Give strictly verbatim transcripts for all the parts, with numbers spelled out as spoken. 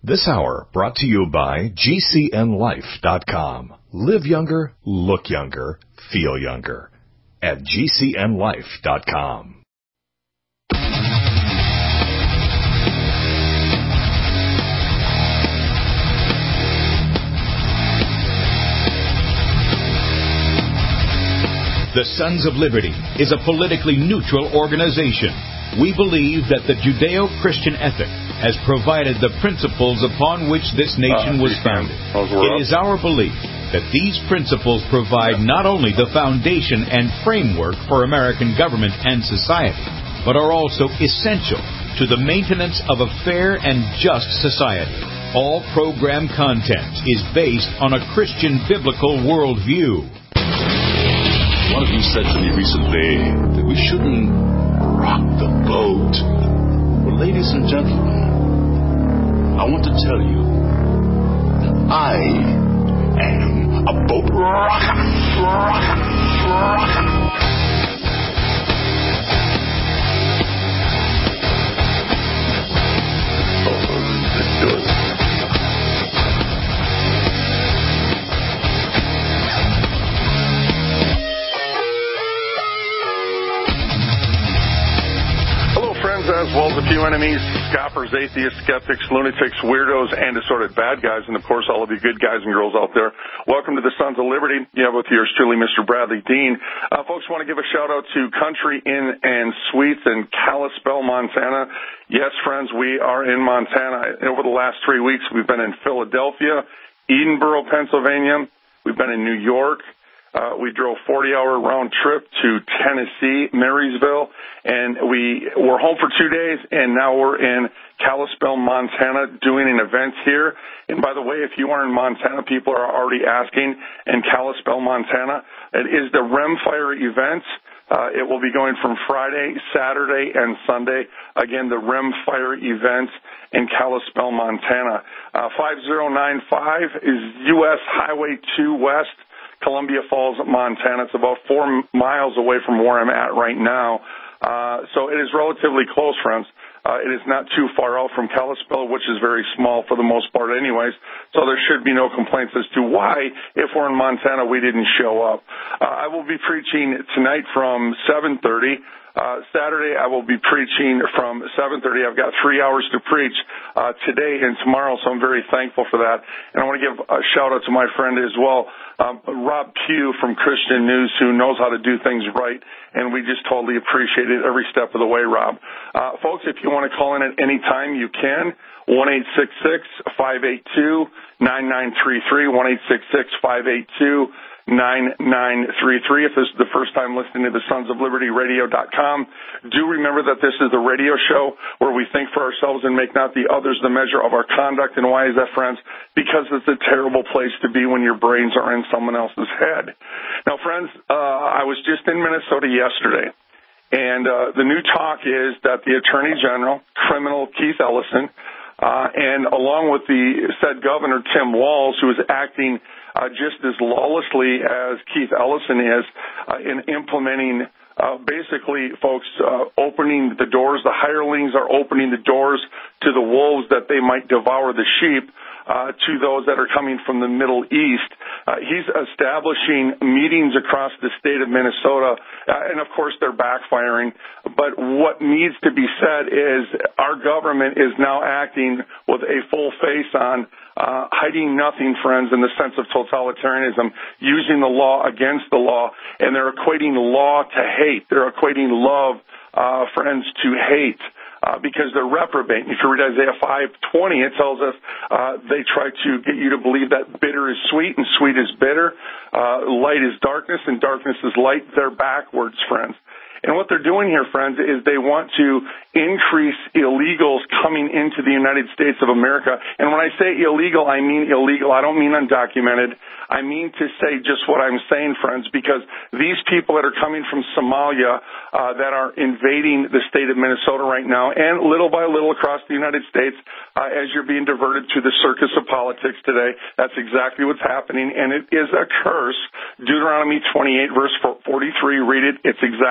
This hour brought to you by G C N life dot com. Live younger, look younger, feel younger at G C N life dot com. The Sons of Liberty is a politically neutral organization. We believe that the Judeo-Christian ethic has provided the principles upon which this nation uh, was founded. It is our belief that these principles provide not only the foundation and framework for American government and society, but are also essential to the maintenance of a fair and just society. All program content is based on a Christian biblical worldview. One of you said to me recently that we shouldn't rock the boat. Well, ladies and gentlemen, I want to tell you that I am a boat rocker, rocker, rocker. Oh, let's do it. As well as a few enemies, scoffers, atheists, skeptics, lunatics, weirdos, and assorted bad guys, and of course all of you good guys and girls out there. Welcome to the Sons of Liberty. You have with yours truly, Mister Bradley Dean. Uh, folks, want to give a shout out to Country Inn and Suites in Kalispell, Montana. Yes, friends, we are in Montana. Over the last three weeks, we've been in Philadelphia, Edinburgh, Pennsylvania. We've been in New York. Uh, we drove forty-hour round trip to Tennessee, Marysville, and we were home for two days, and now we're in Kalispell, Montana, doing an event here. And by the way, if you are in Montana, people are already asking, in Kalispell, Montana, it is the Remfire event. Uh, it will be going from Friday, Saturday, and Sunday. Again, the Remfire event in Kalispell, Montana. Uh, five zero nine five is U S Highway two West, Columbia Falls, Montana. It's about four miles away from where I'm at right now. Uh, so it is relatively close, friends. Uh, it is not too far out from Kalispell, which is very small for the most part anyways. So there should be no complaints as to why, if we're in Montana, we didn't show up. Uh, I will be preaching tonight from seven thirty. Uh, Saturday, I will be preaching from seven thirty. I've got three hours to preach uh, today and tomorrow, so I'm very thankful for that. And I want to give a shout-out to my friend as well, um, Rob Pugh from Christian News, who knows how to do things right, and we just totally appreciate it every step of the way, Rob. Uh, folks, if you want to call in at any time, you can. one eight six six, five eight two, nine nine three three, one eight six six, five eight two, nine nine three three. If this is the first time listening to the Sons of Liberty Radio dot com, do remember that this is the radio show where we think for ourselves and make not the others the measure of our conduct. And why is that, friends? Because it's a terrible place to be when your brains are in someone else's head. Now, friends, uh, I was just in Minnesota yesterday, and uh, the new talk is that the Attorney General, criminal Keith Ellison, uh, and along with the said Governor Tim Walz, who is acting Uh, just as lawlessly as Keith Ellison is uh, in implementing, uh, basically, folks, uh, opening the doors. The hirelings are opening the doors to the wolves that they might devour the sheep, uh, to those that are coming from the Middle East. Uh, he's establishing meetings across the state of Minnesota, uh, and of course they're backfiring. But what needs to be said is our government is now acting with a full face on, Uh, hiding nothing, friends, in the sense of totalitarianism, using the law against the law, and they're equating law to hate. They're equating love, uh, friends, to hate. Uh, because they're reprobate. If you read Isaiah five twenty, it tells us uh, they try to get you to believe that bitter is sweet and sweet is bitter, uh, light is darkness and darkness is light. They're backwards, friends. And what they're doing here, friends, is they want to increase illegals coming into the United States of America. And when I say illegal, I mean illegal. I don't mean undocumented. I mean to say just what I'm saying, friends, because these people that are coming from Somalia uh, that are invading the state of Minnesota right now, and little by little across the United States, uh, as you're being diverted to the circus of politics today, that's exactly what's happening, and it is a curse. Deuteronomy twenty-eight, verse forty-three, read it. It's exactly what's happening.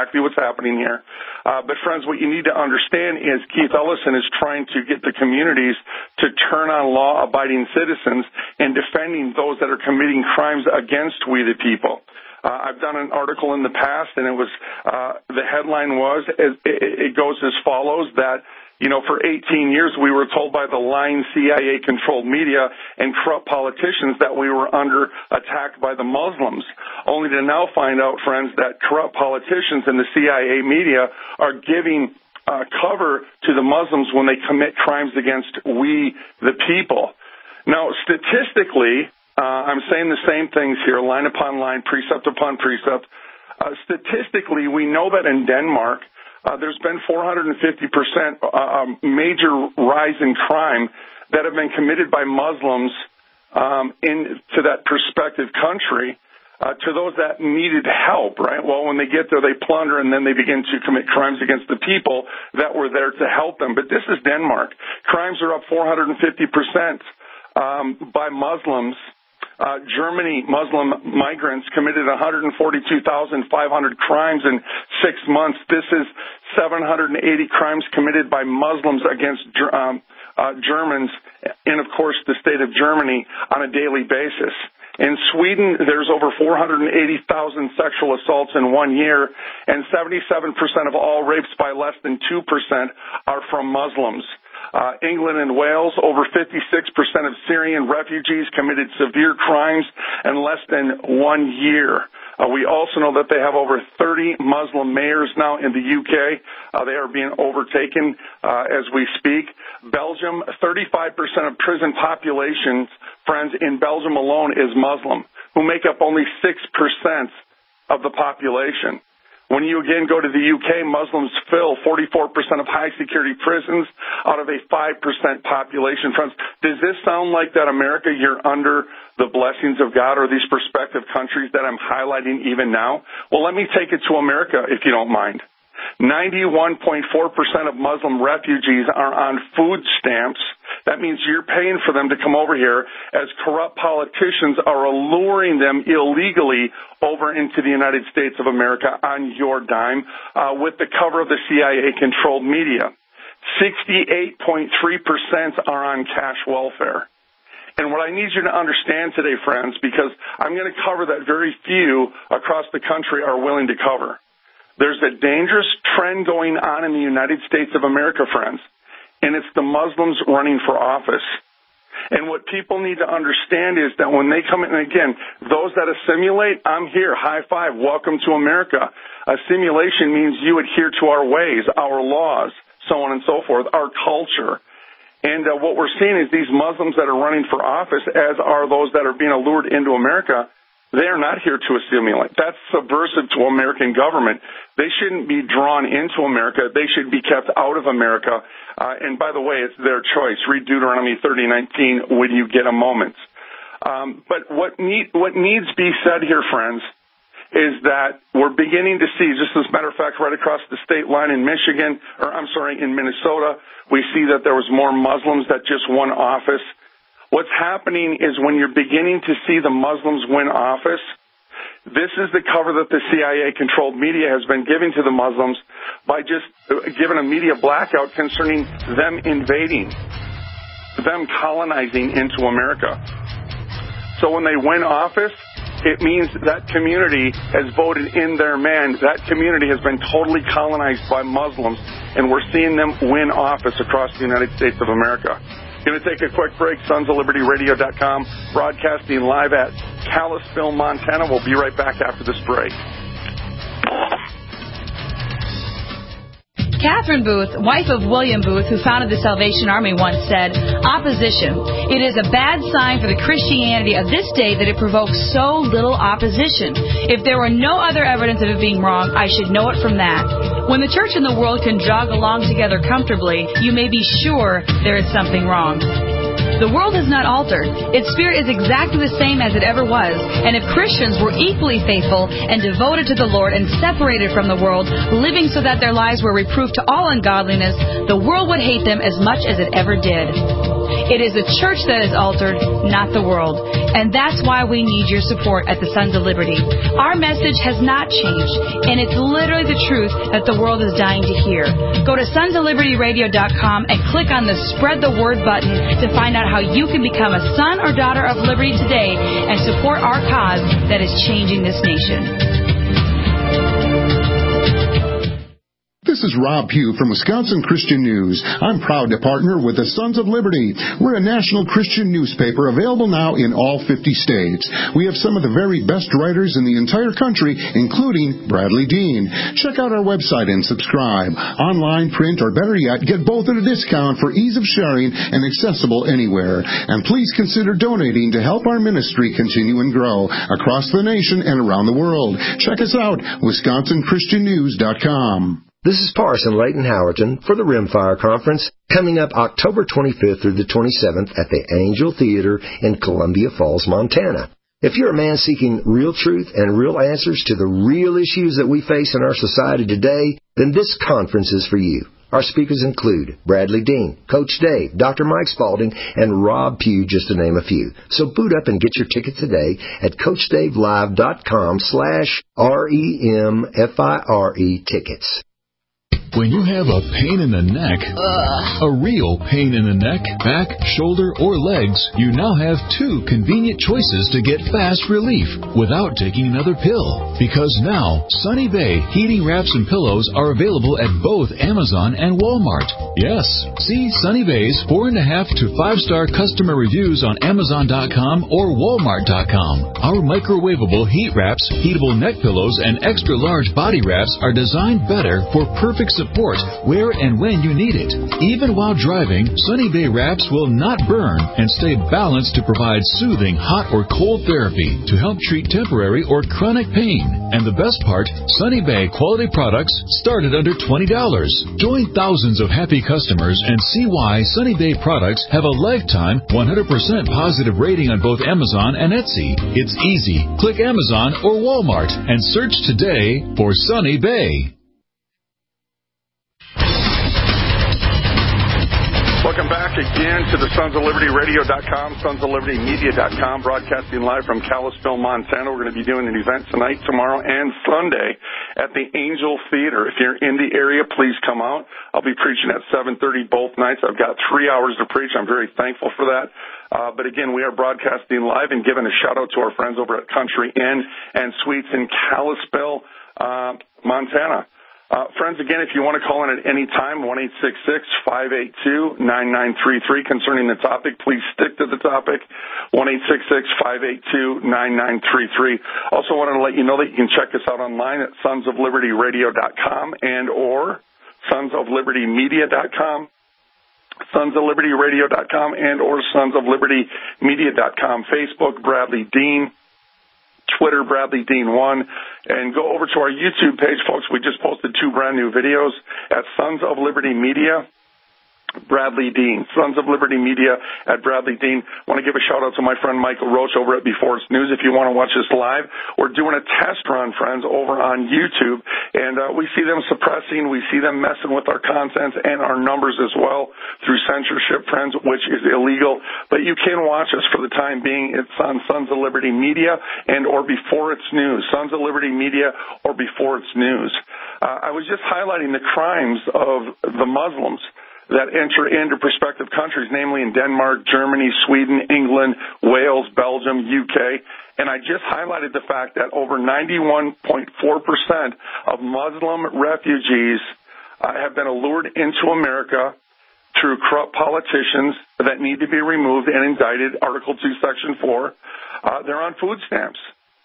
happening here. Uh, but, friends, what you need to understand is Keith Ellison is trying to get the communities to turn on law-abiding citizens and defending those that are committing crimes against we the people. Uh, I've done an article in the past, and it was uh, the headline was, it, it goes as follows, that, you know, for eighteen years we were told by the lying C I A-controlled media and corrupt politicians that we were under attack by the Muslims, only to now find out, friends, that corrupt politicians and the C I A media are giving uh, cover to the Muslims when they commit crimes against we, the people. Now, statistically, Uh, I'm saying the same things here, line upon line, precept upon precept. Uh, statistically, we know that in Denmark, uh, there's been four hundred fifty percent uh, major rise in crime that have been committed by Muslims um, into that prospective country uh, to those that needed help, right? Well, when they get there, they plunder, and then they begin to commit crimes against the people that were there to help them. But this is Denmark. Crimes are up four hundred fifty percent um, by Muslims. Uh, Germany, Muslim migrants committed one hundred forty-two thousand five hundred crimes in six months. This is seven hundred eighty crimes committed by Muslims against um, uh, Germans in, of course, the state of Germany on a daily basis. In Sweden, there's over four hundred eighty thousand sexual assaults in one year, and seventy-seven percent of all rapes by less than two percent are from Muslims. Uh, England and Wales, over fifty-six percent of Syrian refugees committed severe crimes in less than one year. Uh, we also know that they have over thirty Muslim mayors now in the U K. Uh, they are being overtaken uh, as we speak. Belgium, thirty-five percent of prison populations, friends, in Belgium alone is Muslim, who make up only six percent of the population. When you again go to the U K, Muslims fill forty-four percent of high-security prisons out of a five percent population. Friends, does this sound like that America, you're under the blessings of God, or these prospective countries that I'm highlighting even now? Well, let me take it to America, if you don't mind. ninety-one point four percent of Muslim refugees are on food stamps. That means you're paying for them to come over here as corrupt politicians are alluring them illegally over into the United States of America on your dime uh, with the cover of the C I A-controlled media. sixty-eight point three percent are on cash welfare. And what I need you to understand today, friends, because I'm going to cover that very few across the country are willing to cover. There's a dangerous trend going on in the United States of America, friends, and it's the Muslims running for office. And what people need to understand is that when they come in, and again, those that assimilate, I'm here, high five, welcome to America. Assimilation means you adhere to our ways, our laws, so on and so forth, our culture. And uh, what we're seeing is these Muslims that are running for office, as are those that are being allured into America, they are not here to assimilate. That's subversive to American government. They shouldn't be drawn into America. They should be kept out of America. Uh, and by the way, it's their choice. Read Deuteronomy thirty nineteen when you get a moment. Um, but what, need, what needs to be said here, friends, is that we're beginning to see, just as a matter of fact, right across the state line in Michigan, or I'm sorry, in Minnesota, we see that there was more Muslims that just won office. What's happening is when you're beginning to see the Muslims win office, this is the cover that the C I A-controlled media has been giving to the Muslims by just giving a media blackout concerning them invading, them colonizing into America. So when they win office, it means that community has voted in their man. That community has been totally colonized by Muslims, and we're seeing them win office across the United States of America. Going to take a quick break. Sons of Liberty Radio dot com, broadcasting live at Kalispell, Montana. We'll be right back after this break. Catherine Booth, wife of William Booth, who founded the Salvation Army, once said, "Opposition. It is a bad sign for the Christianity of this day that it provokes so little opposition. If there were no other evidence of it being wrong, I should know it from that. When the church and the world can jog along together comfortably, you may be sure there is something wrong." The world has not altered. Its spirit is exactly the same as it ever was. And if Christians were equally faithful and devoted to the Lord and separated from the world, living so that their lives were reproof to all ungodliness, the world would hate them as much as it ever did. It is the church that is altered, not the world. And that's why we need your support at the Sons of Liberty. Our message has not changed, and it's literally the truth that the world is dying to hear. Go to sons of liberty radio dot com and click on the Spread the Word button to find out how you can become a son or daughter of liberty today and support our cause that is changing this nation. This is Rob Pugh from Wisconsin Christian News. I'm proud to partner with the Sons of Liberty. We're a national Christian newspaper available now in all fifty states. We have some of the very best writers in the entire country, including Bradley Dean. Check out our website and subscribe. Online, print, or better yet, get both at a discount for ease of sharing and accessible anywhere. And please consider donating to help our ministry continue and grow across the nation and around the world. Check us out, wisconsin christian news dot com. This is Parson Leighton Howerton for the Rimfire Conference, coming up October twenty-fifth through the twenty-seventh at the Angel Theater in Columbia Falls, Montana. If you're a man seeking real truth and real answers to the real issues that we face in our society today, then this conference is for you. Our speakers include Bradley Dean, Coach Dave, Doctor Mike Spalding, and Rob Pugh, just to name a few. So boot up and get your ticket today at coach dave live dot com slash R E M F I R E tickets. When you have a pain in the neck, Ugh. a real pain in the neck, back, shoulder, or legs, you now have two convenient choices to get fast relief without taking another pill. Because now, Sunny Bay heating wraps and pillows are available at both Amazon and Walmart. Yes, see Sunny Bay's four and a half to five star customer reviews on Amazon dot com or Walmart dot com. Our microwavable heat wraps, heatable neck pillows, and extra large body wraps are designed better for perfect support where and when you need it. Even while driving, Sunny Bay wraps will not burn and stay balanced to provide soothing hot or cold therapy to help treat temporary or chronic pain. And the best part, Sunny Bay quality products start at under twenty dollars. Join thousands of happy customers and see why Sunny Bay products have a lifetime one hundred percent positive rating on both Amazon and Etsy. It's easy. Click Amazon or Walmart and search today for Sunny Bay. Welcome back again to the Sons of Liberty Radio dot com, Sons of Liberty Media dot com, broadcasting live from Kalispell, Montana. We're going to be doing an event tonight, tomorrow, and Sunday at the Angel Theater. If you're in the area, please come out. I'll be preaching at seven thirty both nights. I've got three hours to preach. I'm very thankful for that. Uh, but again, we are broadcasting live and giving a shout-out to our friends over at Country Inn and Suites in Kalispell, uh, Montana. Uh, friends, again, if you want to call in at any time, one eight six six, five eight two, nine nine three three concerning the topic. Please stick to the topic, one eight six six, five eight two, nine nine three three. Also wanted to let you know that you can check us out online at sons of liberty radio dot com and or sons of liberty media dot com, sons of liberty radio dot com and or sons of liberty media dot com, Facebook, Bradley Dean, Twitter, Bradley Dean one, and go over to our YouTube page, folks. We just posted two brand new videos at Sons of Liberty Media, Bradley Dean. Sons of Liberty Media at Bradley Dean. I want to give a shout-out to my friend Michael Roach over at Before It's News. If you want to watch this live, we're doing a test run, friends, over on YouTube, and uh, we see them suppressing, we see them messing with our content and our numbers as well through censorship, friends, which is illegal. But you can watch us for the time being. It's on Sons of Liberty Media and or Before It's News. Sons of Liberty Media or Before It's News. Uh, I was just highlighting the crimes of the Muslims that enter into prospective countries, namely in Denmark, Germany, Sweden, England, Wales, Belgium, U K. And I just highlighted the fact that over ninety-one point four percent of Muslim refugees uh, have been allured into America through corrupt politicians that need to be removed and indicted, Article two, Section four. Uh, they're on food stamps.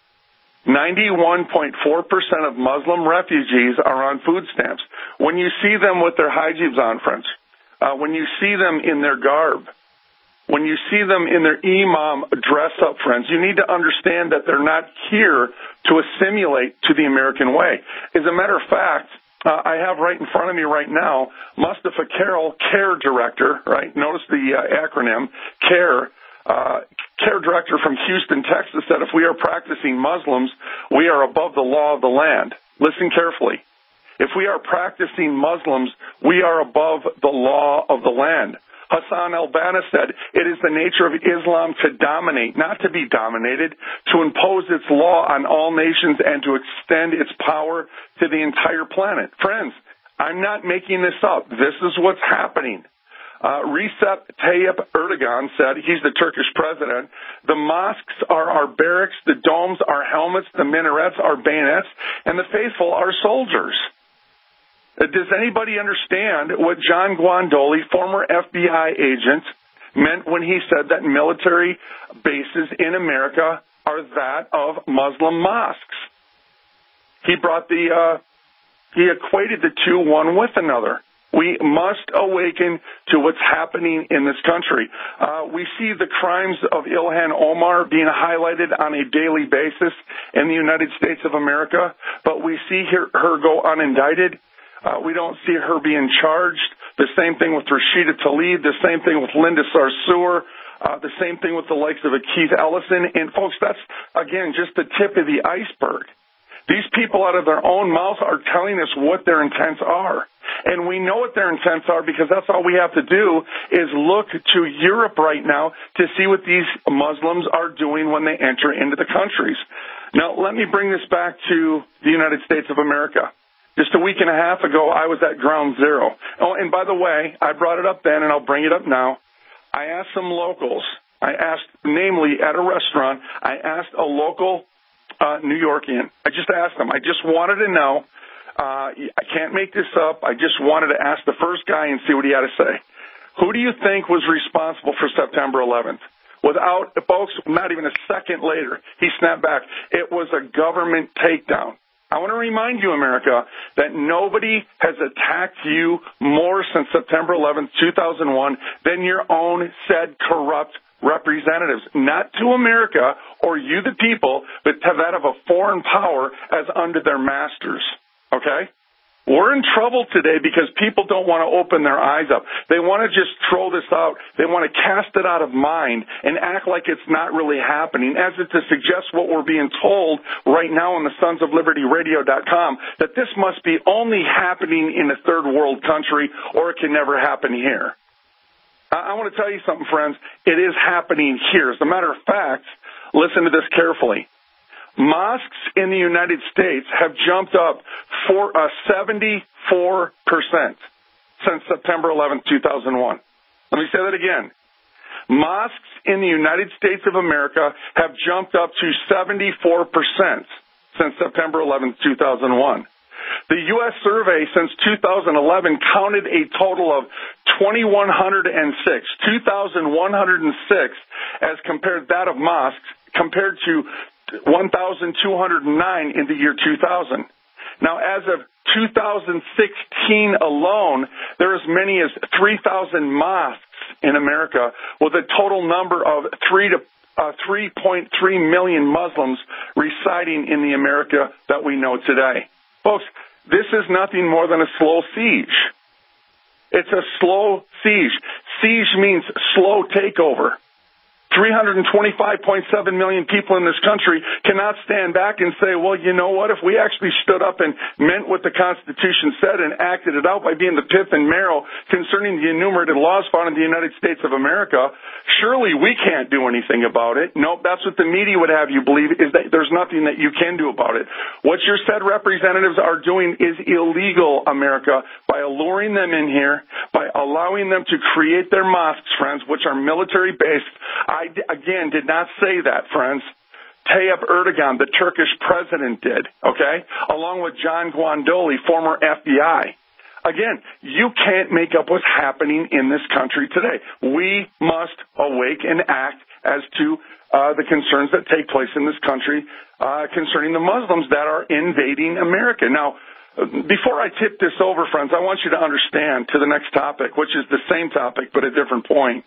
ninety-one point four percent of Muslim refugees are on food stamps. When you see them with their hijabs on, friends, Uh, when you see them in their garb, when you see them in their imam dress-up, friends, you need to understand that they're not here to assimilate to the American way. As a matter of fact, uh, I have right in front of me right now, Mustafa Carroll, CARE Director, right? Notice the uh, acronym, CARE, uh, CARE Director from Houston, Texas, said if we are practicing Muslims, we are above the law of the land. Listen carefully. If we are practicing Muslims, we are above the law of the land. Hassan al-Banna said, it is the nature of Islam to dominate, not to be dominated, to impose its law on all nations and to extend its power to the entire planet. Friends, I'm not making this up. This is what's happening. Uh, Recep Tayyip Erdogan said, he's the Turkish president, the mosques are our barracks, the domes are helmets, the minarets are bayonets, and the faithful are soldiers. Does anybody understand what John Guandoli, former F B I agent, meant when he said that military bases in America are that of Muslim mosques? He brought the, uh, he equated the two one with another. We must awaken to what's happening in this country. Uh, we see the crimes of Ilhan Omar being highlighted on a daily basis in the United States of America, but we see her, her go unindicted. Uh, we don't see her being charged. The same thing with Rashida Tlaib, the same thing with Linda Sarsour, uh, the same thing with the likes of a Keith Ellison. And, folks, that's, again, just the tip of the iceberg. These people out of their own mouths are telling us what their intents are. And we know what their intents are because that's all we have to do is look to Europe right now to see what these Muslims are doing when they enter into the countries. Now, let me bring this back to the United States of America. Just a week and a half ago, I was at Ground Zero. Oh, and by the way, I brought it up then, and I'll bring it up now. I asked some locals. I asked, namely, at a restaurant, I asked a local uh, New Yorkian. I just asked them. I just wanted to know. Uh, I can't make this up. I just wanted to ask the first guy and see what he had to say. Who do you think was responsible for September eleventh? Without, folks, not even a second later, he snapped back. It was a government takedown. I want to remind you, America, that nobody has attacked you more since September eleventh, two thousand one than your own said corrupt representatives. Not to America or you, the people, but to that of a foreign power as under their masters. Okay? We're in trouble today because people don't want to open their eyes up. They want to just throw this out. They want to cast it out of mind and act like it's not really happening, as if to suggest what we're being told right now on the sons of liberty radio dot com, that this must be only happening in a third world country or it can never happen here. I want to tell you something, friends. It is happening here. As a matter of fact, listen to this carefully. Mosques in the United States have jumped up for uh, seventy-four percent since September eleventh, two thousand one. Let me say that again. Mosques in the United States of America have jumped up to seventy-four percent since September eleventh, two thousand one. The U S survey since two thousand eleven counted a total of two thousand one hundred six, two thousand one hundred six as compared that of mosques, compared to one thousand two hundred nine in the year two thousand. Now, as of two thousand sixteen alone, there are as many as three thousand mosques in America, with a total number of three to uh, three point three million Muslims residing in the America that we know today. Folks, this is nothing more than a slow siege. It's a slow siege. Siege means slow takeover. three hundred twenty-five point seven million people in this country cannot stand back and say, well, you know what, if we actually stood up and meant what the Constitution said and acted it out by being the pith and marrow concerning the enumerated laws found in the United States of America, surely we can't do anything about it. Nope, that's what the media would have you believe, is that there's nothing that you can do about it. What your said representatives are doing is illegal, America, by alluring them in here, by allowing them to create their mosques, friends, which are military-based. I, again, did not say that, friends. Tayyip Erdogan, the Turkish president, did, okay, along with John Guandoli, former F B I. Again, you can't make up what's happening in this country today. We must awake and act as to uh, the concerns that take place in this country uh, concerning the Muslims that are invading America. Now, before I tip this over, friends, I want you to understand to the next topic, which is the same topic but a different point.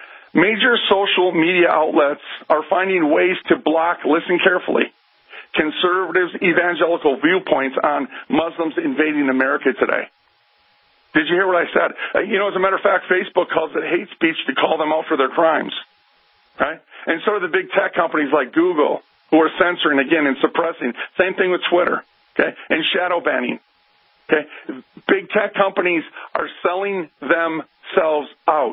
Major social media outlets are finding ways to block, listen carefully, conservative evangelical viewpoints on Muslims invading America today. Did you hear what I said? Uh, you know, as a matter of fact, Facebook calls it hate speech to call them out for their crimes. Right? And so do the big tech companies like Google, who are censoring, again, and suppressing. Same thing with Twitter, okay, and shadow banning. Okay? Big tech companies are selling themselves out.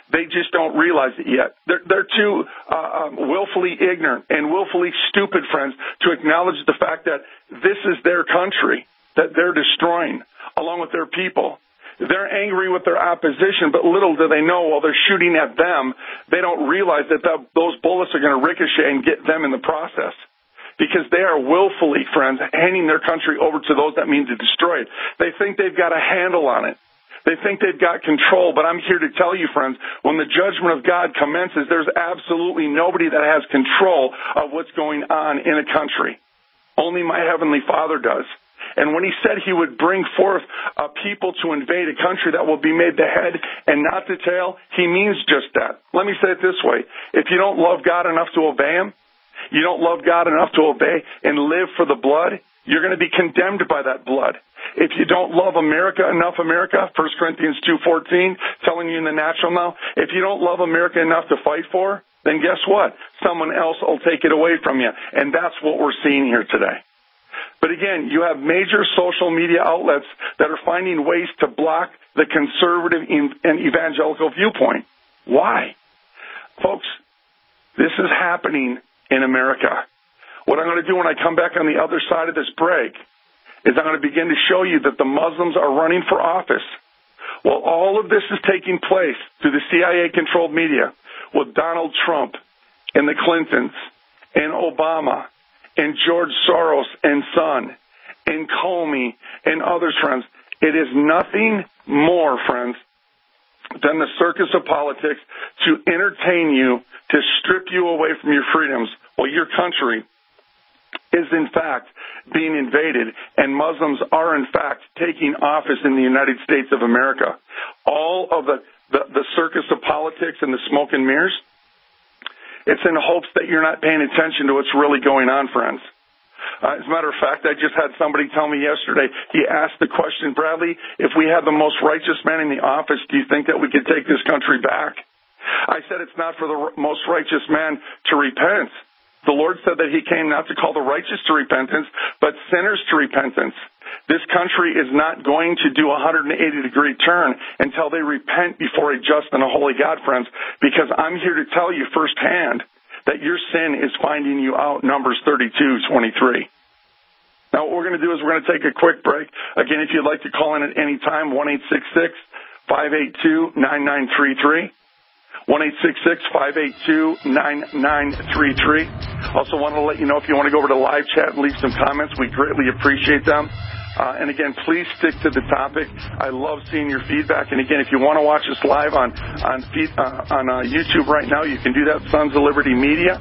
They just don't realize it yet. They're, they're too uh, um, willfully ignorant and willfully stupid, friends, to acknowledge the fact that this is their country that they're destroying, along with their people. They're angry with their opposition, but little do they know while they're shooting at them, they don't realize that the, those bullets are going to ricochet and get them in the process. Because they are willfully, friends, handing their country over to those that mean to destroy it. They think they've got a handle on it. They think they've got control, but I'm here to tell you, friends, when the judgment of God commences, there's absolutely nobody that has control of what's going on in a country. Only my Heavenly Father does. And when he said he would bring forth a people to invade a country that will be made the head and not the tail, he means just that. Let me say it this way. If you don't love God enough to obey him, you don't love God enough to obey and live for the blood, you're going to be condemned by that blood. If you don't love America enough, America, First Corinthians two fourteen, telling you in the natural now, if you don't love America enough to fight for, then guess what? Someone else will take it away from you. And that's what we're seeing here today. But again, you have major social media outlets that are finding ways to block the conservative and evangelical viewpoint. Why? Folks, this is happening in America. What I'm going to do when I come back on the other side of this break is I'm going to begin to show you that the Muslims are running for office. Well, all of this is taking place through the C I A-controlled media with Donald Trump and the Clintons and Obama and George Soros and son and Comey and others, friends. It is nothing more, friends, than the circus of politics to entertain you, to strip you away from your freedoms while your country is, in fact, being invaded, and Muslims are, in fact, taking office in the United States of America. All of the, the, the circus of politics and the smoke and mirrors, it's in hopes that you're not paying attention to what's really going on, friends. Uh, as a matter of fact, I just had somebody tell me yesterday, he asked the question, Bradley, if we had the most righteous man in the office, do you think that we could take this country back? I said it's not for the most righteous man to repent. The Lord said that he came not to call the righteous to repentance, but sinners to repentance. This country is not going to do a one hundred eighty degree turn until they repent before a just and a holy God, friends, because I'm here to tell you firsthand that your sin is finding you out, Numbers thirty-two twenty-three. Now, what we're going to do is we're going to take a quick break. Again, if you'd like to call in at any time, one eight six six, five eight two, nine nine three three. one eight six six, five eight two, nine nine three three. Also wanted to let you know if you want to go over to live chat and leave some comments, we greatly appreciate them. Uh, and again, please stick to the topic. I love seeing your feedback. And again, if you want to watch us live on on, feed, uh, on uh, YouTube right now, you can do that, Sons of Liberty Media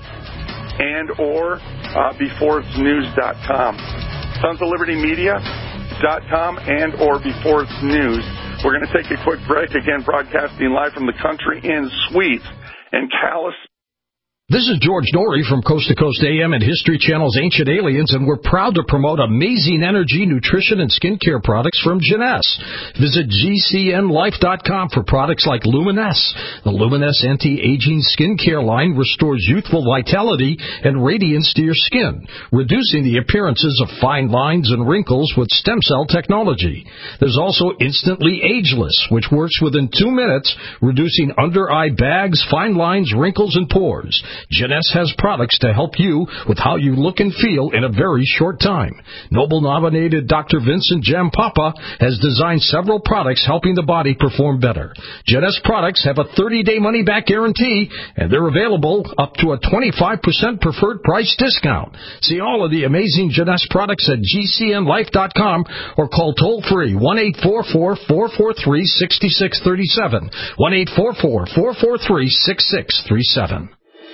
and or uh, before it's news dot com. Sons of Liberty Media dot com and or Before It's News. We're going to take a quick break, again, broadcasting live from the country in Sweet and Calais. This is George Norrie from Coast to Coast A M and History Channel's Ancient Aliens, and we're proud to promote amazing energy, nutrition, and skincare products from Jeunesse. Visit G C N life dot com for products like Luminesse. The Luminesse anti-aging skincare line restores youthful vitality and radiance to your skin, reducing the appearances of fine lines and wrinkles with stem cell technology. There's also Instantly Ageless, which works within two minutes, reducing under-eye bags, fine lines, wrinkles, and pores. Jeunesse has products to help you with how you look and feel in a very short time. Nobel-nominated Doctor Vincent Jampapa has designed several products helping the body perform better. Jeunesse products have a thirty-day money-back guarantee, and they're available up to a twenty-five percent preferred price discount. See all of the amazing Jeunesse products at G C N life dot com or call toll-free one eight four four, four four three, six six three seven, one eight four four, four four three, six six three seven.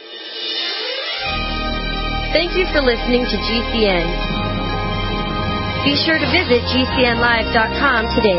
Thank you for listening to G C N. Be sure to visit G C N live dot com today.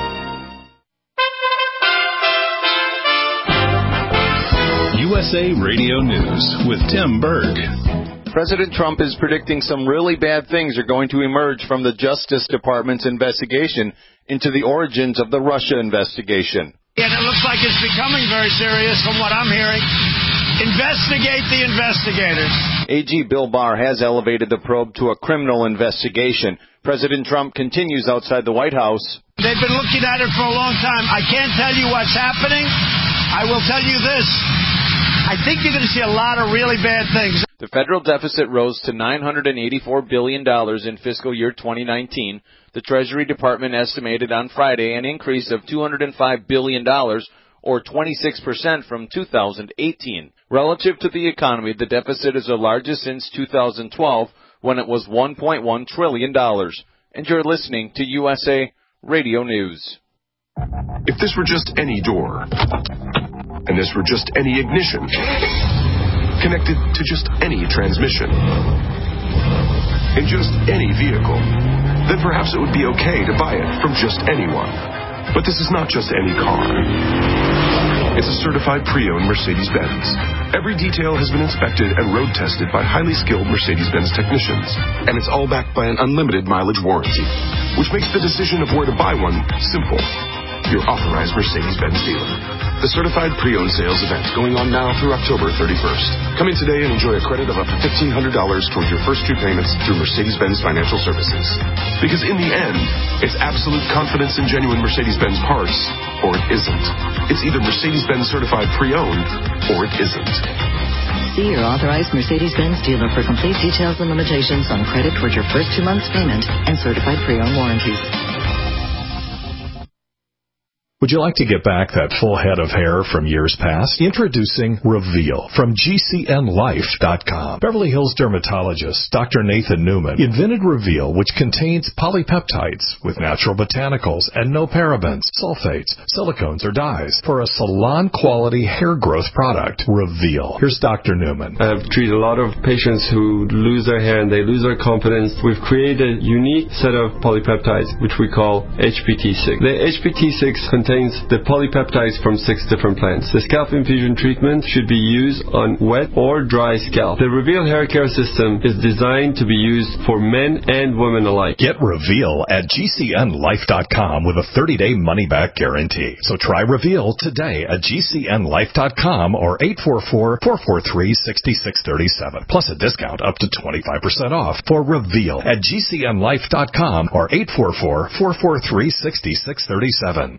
U S A Radio News with Tim Berg. President Trump is predicting some really bad things are going to emerge from the Justice Department's investigation into the origins of the Russia investigation. And it looks like it's becoming very serious from what I'm hearing. Investigate the investigators. A G Bill Barr has elevated the probe to a criminal investigation. President Trump continues outside the White House. They've been looking at it for a long time. I can't tell you what's happening. I will tell you this. I think you're going to see a lot of really bad things. The federal deficit rose to nine hundred eighty-four billion dollars in fiscal year twenty nineteen. The Treasury Department estimated on Friday an increase of two hundred five billion dollars, or twenty-six percent from two thousand eighteen. Relative to the economy, the deficit is the largest since two thousand twelve, when it was one point one trillion dollars. And you're listening to U S A Radio News. If this were just any door, and this were just any ignition, connected to just any transmission, in just any vehicle, then perhaps it would be okay to buy it from just anyone. But this is not just any car. It's a certified pre-owned Mercedes-Benz. Every detail has been inspected and road tested by highly skilled Mercedes-Benz technicians. And it's all backed by an unlimited mileage warranty, which makes the decision of where to buy one simple. Your authorized Mercedes-Benz dealer. The certified pre-owned sales event going on now through October thirty-first. Come in today and enjoy a credit of up to fifteen hundred dollars towards your first two payments through Mercedes-Benz Financial Services. Because in the end, it's absolute confidence in genuine Mercedes-Benz parts, or it isn't. It's either Mercedes-Benz certified pre-owned, or it isn't. See your authorized Mercedes-Benz dealer for complete details and limitations on credit towards your first two months' payment and certified pre-owned warranties. Would you like to get back that full head of hair from years past? Introducing Reveal from G C N Life dot com. Beverly Hills dermatologist Doctor Nathan Newman invented Reveal, which contains polypeptides with natural botanicals and no parabens, sulfates, silicones, or dyes for a salon-quality hair growth product. Reveal. Here's Doctor Newman. I've treated a lot of patients who lose their hair and they lose their confidence. We've created a unique set of polypeptides, which we call H P T six. The H P T six contains the polypeptides from six different plants. The scalp infusion treatment should be used on wet or dry scalp. The Reveal hair care system is designed to be used for men and women alike. Get Reveal at G C N Life dot com with a thirty-day money-back guarantee. So try Reveal today at G C N Life dot com or eight four four, four four three, six six three seven. Plus a discount up to twenty-five percent off for Reveal at G C N Life dot com or eight four four, four four three, six six three seven.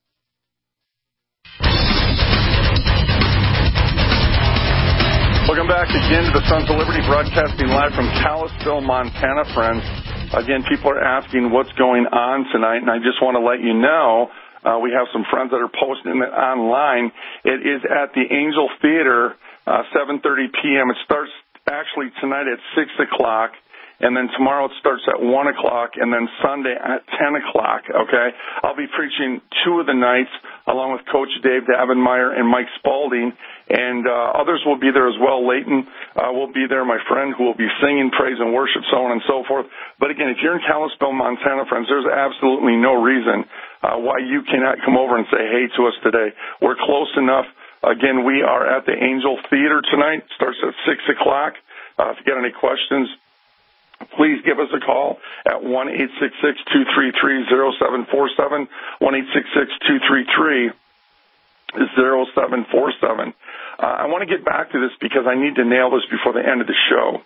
Welcome back again to the Sons of Liberty, broadcasting live from Kalispell, Montana, friends. Again, people are asking what's going on tonight, and I just want to let you know uh, we have some friends that are posting it online. It is at the Angel Theater, uh, seven thirty p.m. It starts actually tonight at six o'clock. And then tomorrow it starts at one o'clock, and then Sunday at ten o'clock, okay? I'll be preaching two of the nights, along with Coach Dave Davenmeyer and Mike Spalding, and uh, others will be there as well. Leighton uh, will be there, my friend, who will be singing praise and worship, so on and so forth. But again, if you're in Kalispell, Montana, friends, there's absolutely no reason uh, why you cannot come over and say hey to us today. We're close enough. Again, we are at the Angel Theater tonight. It starts at six o'clock. Uh, if you got any questions, please give us a call at one eight six six, two three three, zero seven four seven, one eight six six, two three three, zero seven four seven. Uh, I want to get back to this because I need to nail this before the end of the show.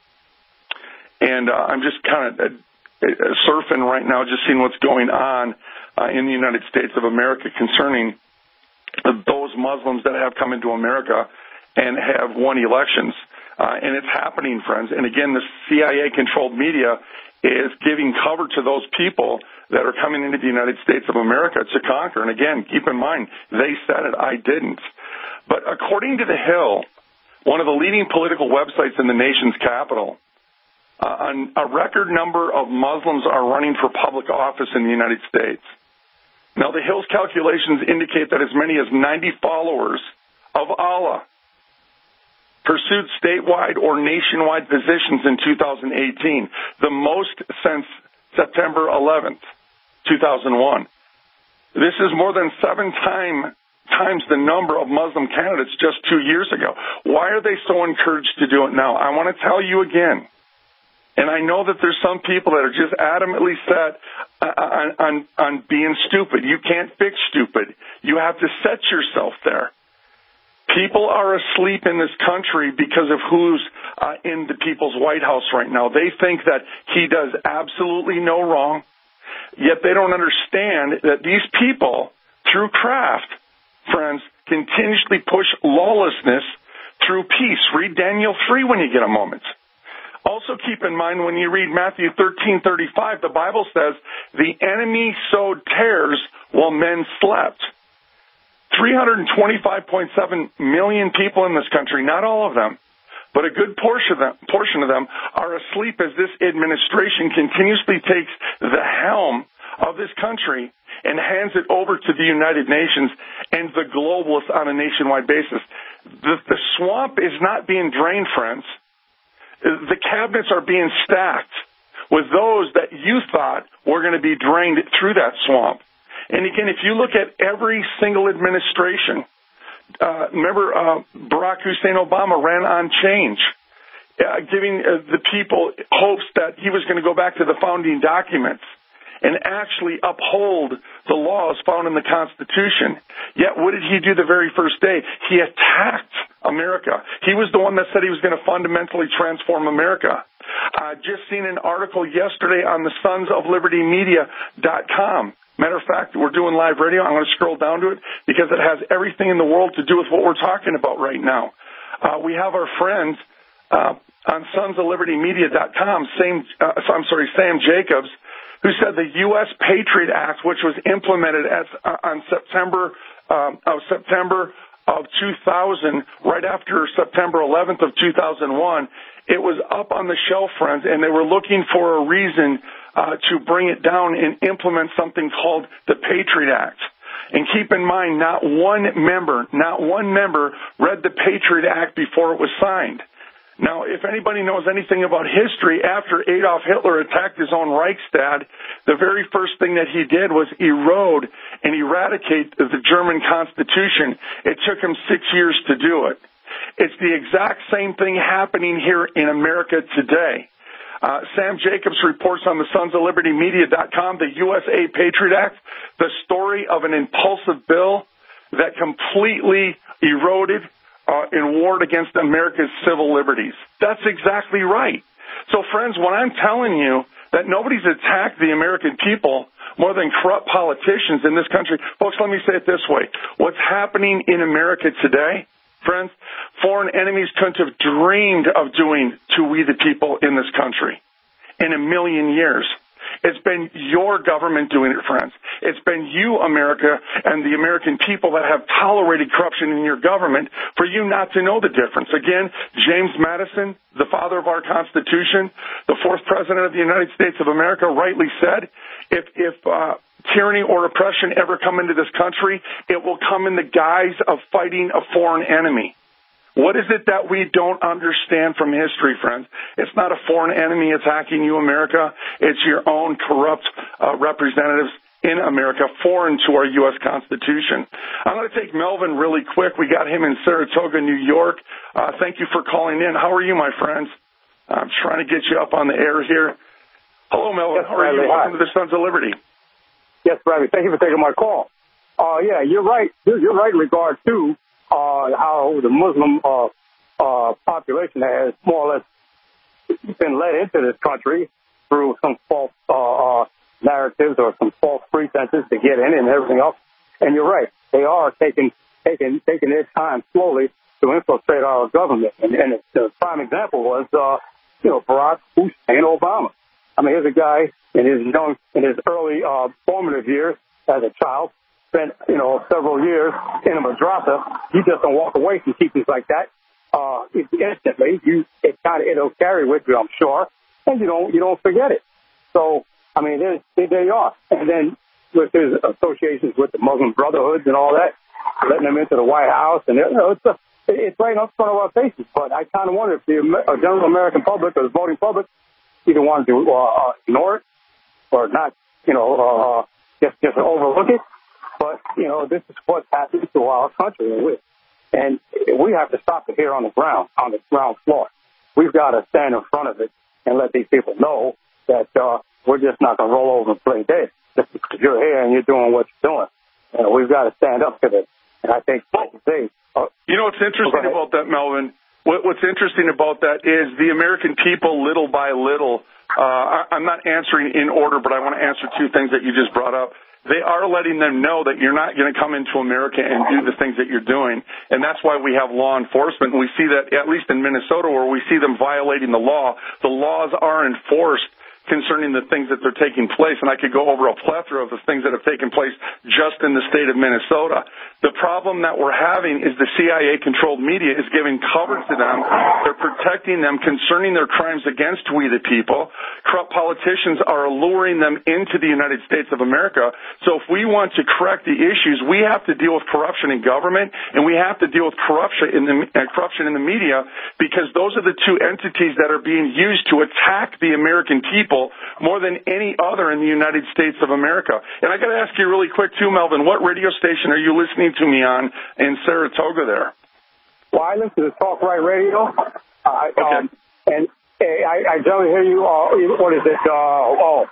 And uh, I'm just kind of uh, surfing right now, just seeing what's going on uh, in the United States of America concerning those Muslims that have come into America and have won elections. Uh, and it's happening, friends. And again, the C I A-controlled media is giving cover to those people that are coming into the United States of America to conquer. And again, keep in mind, they said it, I didn't. But according to The Hill, one of the leading political websites in the nation's capital, uh, a record number of Muslims are running for public office in the United States. Now, The Hill's calculations indicate that as many as ninety followers of Allah pursued statewide or nationwide positions in two thousand eighteen, the most since September eleventh, two thousand one. This is more than seven time, times the number of Muslim candidates just two years ago. Why are they so encouraged to do it now? I want to tell you again, and I know that there's some people that are just adamantly set on, on, on being stupid. You can't fix stupid. You have to set yourself there. People are asleep in this country because of who's uh, in the people's White House right now. They think that he does absolutely no wrong, yet they don't understand that these people, through craft, friends, continuously push lawlessness through peace. Read Daniel three when you get a moment. Also keep in mind when you read Matthew thirteen thirty-five, the Bible says, the enemy sowed tares while men slept. three hundred twenty-five point seven million people in this country, not all of them, but a good portion of them, portion of them are asleep as this administration continuously takes the helm of this country and hands it over to the United Nations and the globalists on a nationwide basis. The, the swamp is not being drained, friends. The cabinets are being stacked with those that you thought were going to be drained through that swamp. And again, if you look at every single administration, uh, remember uh, Barack Hussein Obama ran on change, uh, giving uh, the people hopes that he was going to go back to the founding documents and actually uphold the laws found in the Constitution. Yet what did he do the very first day? He attacked America. He was the one that said he was going to fundamentally transform America. I uh, just seen an article yesterday on the Sons of Liberty Media dot com. Matter of fact, we're doing live radio. I'm going to scroll down to it because it has everything in the world to do with what we're talking about right now. Uh, we have our friends uh, on Sons of Liberty Media dot com, Sam, uh, I'm sorry, Sam Jacobs, who said the U S Patriot Act, which was implemented as, uh, on September um, of September of two thousand, right after September eleventh of two thousand one, it was up on the shelf, friends, and they were looking for a reason uh, to bring it down and implement something called the Patriot Act. And keep in mind, not one member, not one member read the Patriot Act before it was signed. Now, if anybody knows anything about history, after Adolf Hitler attacked his own Reichstag, the very first thing that he did was erode and eradicate the German Constitution. It took him six years to do it. It's the exact same thing happening here in America today. Uh, Sam Jacobs reports on the Sons of Liberty Media dot com, the U S A Patriot Act, the story of an impulsive bill that completely eroded Uh, in war against America's civil liberties. That's exactly right. So, friends, when I'm telling you that nobody's attacked the American people more than corrupt politicians in this country, folks, let me say it this way. What's happening in America today, friends, foreign enemies couldn't have dreamed of doing to we the people in this country in a million years. It's been your government doing it, friends. It's been you, America, and the American people that have tolerated corruption in your government for you not to know the difference. Again, James Madison, the father of our Constitution, the fourth president of the United States of America, rightly said, if, if uh, tyranny or oppression ever come into this country, it will come in the guise of fighting a foreign enemy. What is it that we don't understand from history, friends? It's not a foreign enemy attacking you, America. It's your own corrupt uh, representatives in America, foreign to our U S Constitution. I'm going to take Melvin really quick. We got him in Saratoga, New York. Uh, thank you for calling in. How are you, my friends? I'm trying to get you up on the air here. Hello, Melvin. Yes, How are Bradley. you? Welcome Hi. to the Sons of Liberty. Yes, Bradley. Thank you for taking my call. Uh, yeah, you're right. You're, you're right in regard to Uh, how the Muslim uh, uh, population has more or less been led into this country through some false uh, uh, narratives or some false pretenses to get in and everything else. And you're right; they are taking taking taking their time slowly to infiltrate our government. And, and the prime example was, uh, you know, Barack Hussein Obama. I mean, here's a guy in his young, in his early uh, formative years as a child. Spent, you know, several years in a madrasa. You just don't walk away from teachings like that. Uh, instantly, you, it kind of, it'll carry with you, I'm sure, and you don't, you don't forget it. So, I mean, there, there you are. And then with his associations with the Muslim Brotherhoods and all that, letting them into the White House, and, you know, it's, a, it's right in front of our faces. But I kind of wonder if the uh, general American public or the voting public either wanted to uh, ignore it or not, you know, uh, just, just overlook it. But, you know, this is what's happening to our country. And we have to stop it here on the ground, on the ground floor. We've got to stand in front of it and let these people know that uh, we're just not going to roll over and play dead just because you're here and you're doing what you're doing. You know, we've got to stand up to this. And I think, like you say... Uh, you know what's interesting about that, Melvin? What, what's interesting about that is the American people, little by little... Uh, I, I'm not answering in order, but I want to answer two things that you just brought up. they are letting them know that you're not going to come into America and do the things that you're doing. And that's why we have law enforcement. And we see that, at least in Minnesota, where we see them violating the law, the laws are enforced concerning the things that are taking place. And I could go over a plethora of the things that have taken place just in the state of Minnesota. The problem that we're having is the C I A-controlled media is giving cover to them. They're protecting them concerning their crimes against we the people. Corrupt politicians are alluring them into the United States of America. So if we want to correct the issues, we have to deal with corruption in government, and we have to deal with corruption in the, uh, corruption in the media, because those are the two entities that are being used to attack the American people more than any other in the United States of America. And I got to ask you really quick, too, Melvin, what radio station are you listening to me on in Saratoga there? Well, I listen to Talk Right Radio, uh, okay. um, and uh, I, I generally hear you, uh, what is it, uh, oh,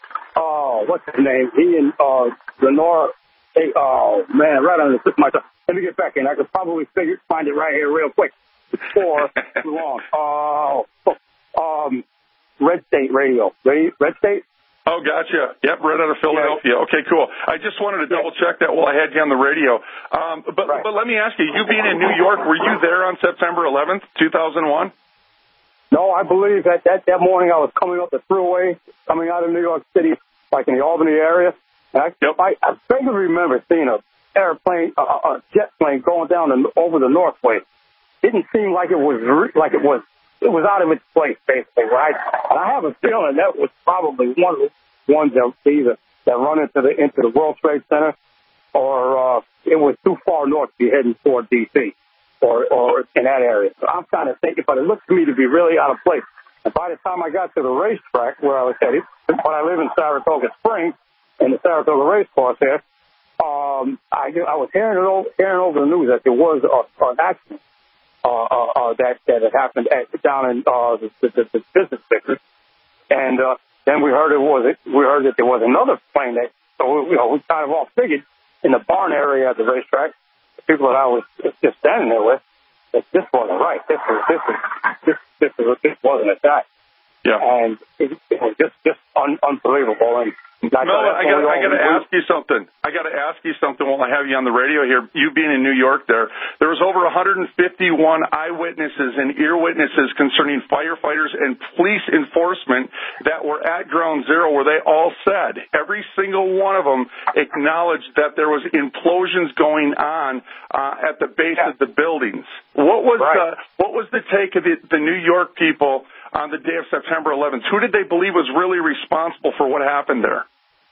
oh, what's his name? He and uh, Lenore, hey, oh, man, right on the tip of my tongue. Let me get back in. I could probably figure, find it right here real quick before too long. Oh, um, Red State Radio. Red State? Oh, gotcha. Yep, right out of Philadelphia. Okay, cool. I just wanted to double check that while I had you on the radio. Um, but right. but let me ask you, you being in New York, were you there on September eleventh, two thousand one? No, I believe that, that that morning I was coming up the thruway, coming out of New York City, like in the Albany area. And I, yep. I, I vaguely remember seeing a airplane, a, a jet plane going down the, over the Northway. Didn't seem like it was like it was. It was out of its place, basically, right? And I have a feeling that was probably one of the ones that either that run into the into the World Trade Center, or uh, it was too far north to be heading toward D C or or in that area. So I'm kind of thinking, but it looks to me to be really out of place. And by the time I got to the racetrack where I was headed, when I live in Saratoga Springs, in the Saratoga race course there, um, I I was hearing it over, hearing over the news that there was a, an accident. Uh, uh, uh, that that had happened at, down in uh, the, the, the business district, and uh, then we heard it was we heard that there was another plane that so we, you know we kind of all figured in the barn area at the racetrack, the people that I was just standing there with, that this wasn't right. This was this was this this was this wasn't a guy. Yeah, and it, it was just just un, unbelievable. And no, I got I got to ask you something. I got to ask you something while I have you on the radio here. You being in New York, there there was over one hundred fifty-one eyewitnesses and ear witnesses concerning firefighters and police enforcement that were at Ground Zero, where they all said, every single one of them acknowledged that there was implosions going on uh, at the base yeah. of the buildings. What was right. the what was the take of the, the New York people on the day of September eleventh? Who did they believe was really responsible for what happened there?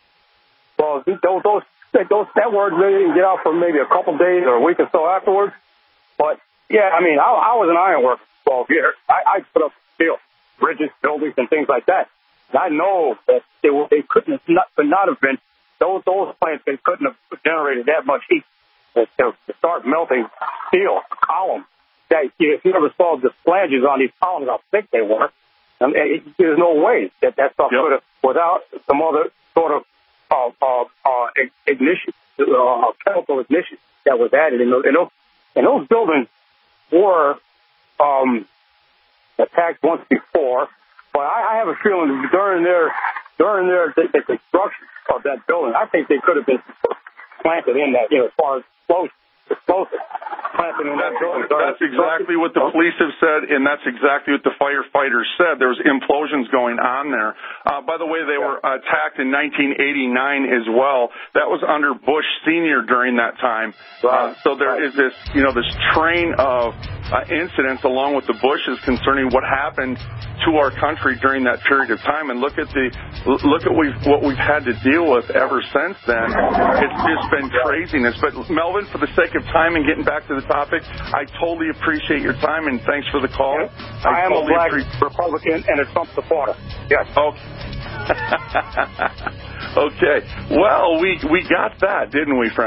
Well, those, those, those, that word really didn't get out for maybe a couple days or a week or so afterwards. But, yeah, I mean, I, I was an ironworker for twelve years. I, I put up steel, bridges, buildings, and things like that. And I know that they, were, they couldn't not, could not have been, those, those plants, they couldn't have generated that much heat to, to start melting steel columns. That, if you ever saw the flanges on these columns, how thick they were, I mean, it, there's no way that that stuff yep. could have, without some other sort of uh, uh, uh, ignition, uh, chemical ignition that was added. And those, and those, and those buildings were um, attacked once before, but I, I have a feeling during their during their the, the construction of that building, I think they could have been planted in that, you know, as far as explosive. Explosive. That's, that's exactly what the police have said, and that's exactly what the firefighters said. There was implosions going on there. Uh, by the way, they were attacked in nineteen eighty-nine as well. That was under Bush Senior during that time. Uh, so there is this, you know, this train of uh, incidents along with the Bushes concerning what happened to our country during that period of time. And look at the look at we've, what we've had to deal with ever since then. It's just been craziness. But Melvin, for the sake of time and getting back to the topic, I totally appreciate your time, and thanks for the call. Yes. I, I am totally a black appreciate- Republican and a Trump supporter. Yes. Okay. Okay. Well, we we got that, didn't we, friends?